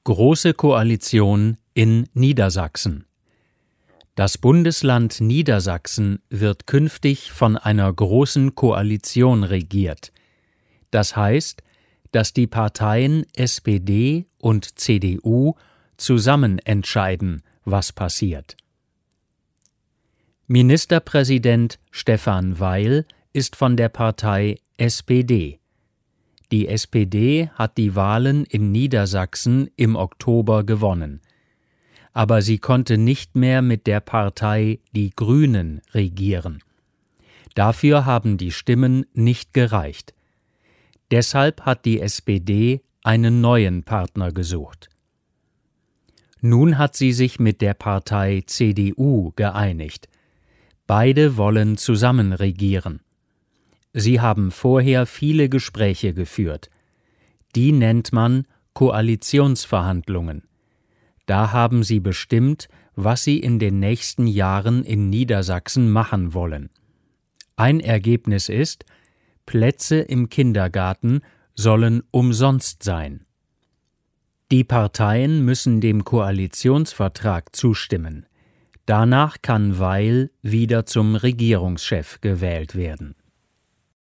Große Koalition in Niedersachsen. Das Bundesland Niedersachsen wird künftig von einer großen Koalition regiert. Das heißt, dass die Parteien SPD und CDU zusammen entscheiden, was passiert. Ministerpräsident Stefan Weil ist von der Partei SPD. Die SPD hat die Wahlen in Niedersachsen im Oktober gewonnen. Aber sie konnte nicht mehr mit der Partei Die Grünen regieren. Dafür haben die Stimmen nicht gereicht. Deshalb hat die SPD einen neuen Partner gesucht. Nun hat sie sich mit der Partei CDU geeinigt. Beide wollen zusammen regieren. Sie haben vorher viele Gespräche geführt. Die nennt man Koalitionsverhandlungen. Da haben sie bestimmt, was sie in den nächsten Jahren in Niedersachsen machen wollen. Ein Ergebnis ist, Plätze im Kindergarten sollen umsonst sein. Die Parteien müssen dem Koalitionsvertrag zustimmen. Danach kann Weil wieder zum Regierungschef gewählt werden.